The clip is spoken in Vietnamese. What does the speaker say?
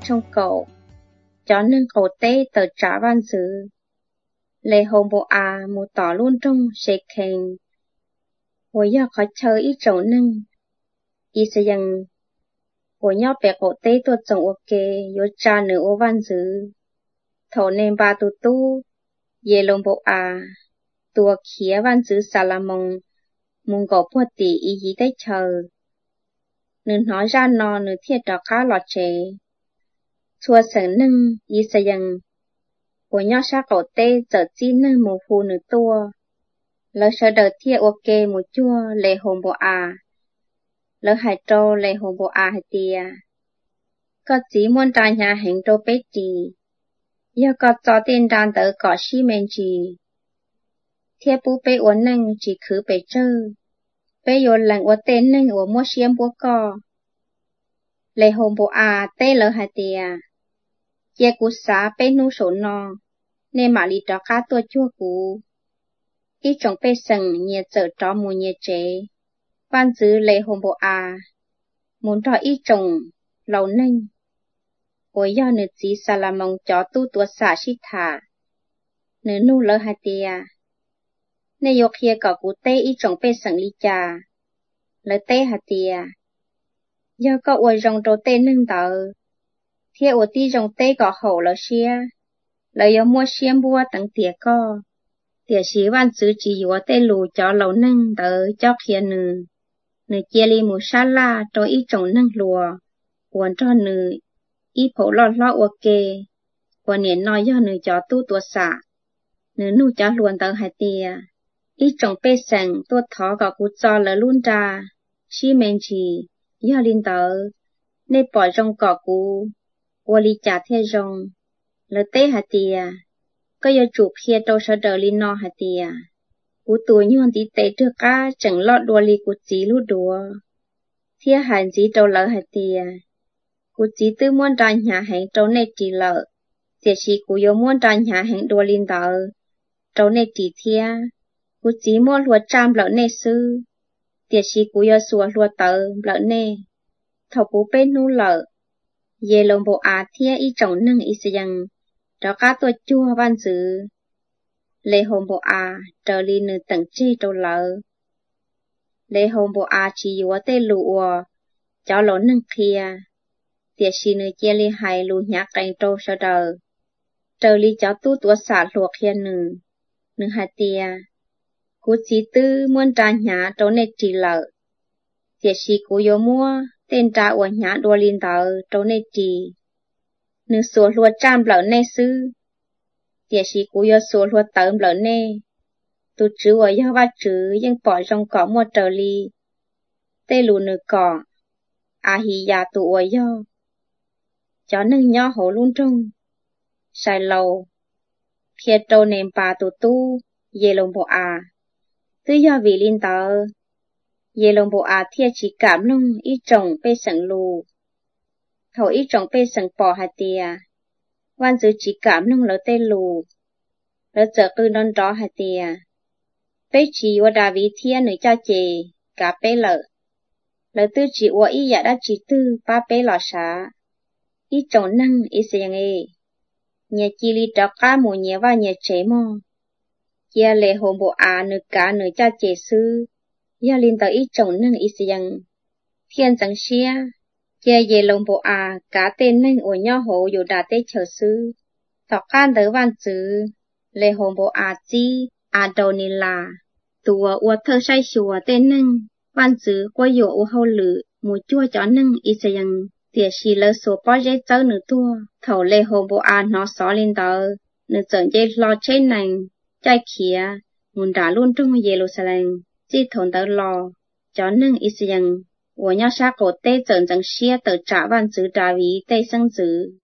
trong cậu, cho nên cậu tê tờ trả văn dữ. Lê hồn bộ một tỏ luôn trong sẽ khen. Ủa do khó chờ ít chỗ nâng. Ý sẽ dần. Ủa nhó bẻ cậu tê tuột tổng ok, yếu cha nữ ô văn dữ. Thổ nên ba tu tu, dê lông bộ tua khía văn dữ xà là mong gõ bùa tỷ ý dí tới chờ. Nữ nói ra nó nữ thiệt đó khá lọt chế. Chua sẵn nâng, ý sẽ dần. Ủa nhó xa cậu tê giờ chi nâng mù phù nữ tua. Lỡ sợ đợt thiệt ok mù chua lê hồn bộ lỡ hại trô lê hồn bộ hại tìa. Có chỉ muốn ra nhà hành trô bế trì. Do có cho tên đàn tớ có xí mên trì. Thiệt bú bế uốn nâng chỉ khứ bế trơ. Bế yô lần uốn tên nâng uốn mua xiêm bố co. Lê hồn bộ tê lỡ hại tìa. Chia cú xá bế nụ sổ nò. Nên mà lì trò khá tua chua cú. Ý trọng bế sừng nhiệt dở trò mù nhiệt chế. Văn dư lê hồn bộ muốn trò ý trọng lâu nâng. Ôi do nữ chí xa là mong chó tu tua xả xít thả. Nữ nụ lỡ hạt tìa. Nê yô khía có cú tê ý trọng bê sẵn lý chà. Lỡ tê hạt tìa. Do có ôi rong trô tê nâng tờ. Thế ôi tí rong tê có hậu lỡ xía. Lỡ yô mua xiêm bua tặng tìa co. Tìa xí văn dư chỉ yô tê lù cho lâu nâng tờ cho khía nữ. Nữ chia li mù xa la trô ý trọng nâng lùa. Uốn cho nữ. Ý phổ lo ok. Quả niên nói do nữ cho tu tua xả. Nữ nụ cho luôn tờ hai tìa. Ý trọng bê sẵn tuột thó gõ cú cho lỡ luôn ra. Xí mên trì. Do linh tờ. Nê bỏ rong gõ cú. Ua li chá thế rong. Lỡ tê hai tìa. Có yếu chụp khía trâu sơ đờ linh nọ hai tìa. Cú tuổi nhuôn tí tế trước cá chẳng lọt đùa li cú chí lút đùa. Thía hành dí trâu lỡ hai tìa. Cú chí tư muốn ra nhà hành trâu nê trì lỡ. Tiệt xí cú yếu muốn ra nhà hành đùa linh tờ. Trâu nê trì thía. Cú chí mua lùa trăm lỡ nê sư. Tiệt xí cú yếu xua lùa tờ lỡ nê. Thảo cú bê nụ lỡ. Dê lông bộ thía ý trọng nâng ý sử dần. Đó cá tua chua văn dữ. Lê hồn bộ trở li nữ tầng chê trâu lỡ. Lê hồn bộ chỉ yếu tê lụa. Cháu lỗ nâng khía. Tiệt xí nữ chê li hay lù nhạc cảnh trâu sơ đờ. Trở li cháu tu tua xả luộc khía nữ. Nữ hạt tìa. Cú chí tư muốn ra nhà trâu nê trì lỡ. Tiệt xí cú yếu mua. Tên ra ua nhà đùa linh tờ trâu nê trì. Nữ xua lùa trăm lỡ nê sư. Tiệt xí cú yếu xua lùa tớm lỡ nê. Tụ trứ ua yếu ba trứ nhưng bỏ rong cỏ mua trở li. Tê lù nữ cỏ. Hì ya tụ ua yếu. Chó nâng nhỏ hổ luôn trung. Sai lâu. Phía trâu nêm bà tụ tu. Dê lông bộ Tư do vì linh tờ. Dê lông bộ thiệt chỉ cảm lông ý trọng bê sẵn lù. Thổ ý trọng bê sẵn bỏ hạt tìa. Văn dư chỉ cảm lông lỡ tê lù. Lỡ giờ cư non rõ hạt tìa. Bê chỉ ua đà ví thiệt nữ cha chê. Cả bê lỡ. Lỡ tư chỉ ua ý dạ đã chỉ tư ba bê lọ xá. Ý trọng nâng ý sẽ dàng Nhà chi li trọ cá mù nhẹ và nhà chế mò. Chia lệ hồn bộ nữ cá nữ cha chê sư. Do linh tờ ý trọng nâng ý sử dần. Thiên chẳng xia. Chia dê lông bộ cá tên nâng ổ nhỏ hổ dù đà tế chờ sư. Thọc khan tớ văn chữ. Lê hồn bộ chi. Đầu nì là. Tùa ua thơ say xùa tên nâng. Văn chữ qua dụ ua hô lự. Mùi chua chó nâng ý sử dần. Tiệt xì lơ số bó dê chớ nữ tua. Thầu lê hồn bộ nó xó linh tờ. Nữ chẳng dê lo chế nành. Chai khía. Muốn đá luôn trong Jerusalem. Chỉ thôn tớ lò, cho nâng ý sử dần. Ủa nhá xa cổ tê chẳng chẳng xia tờ trả văn chữ trả ví tê sân chữ.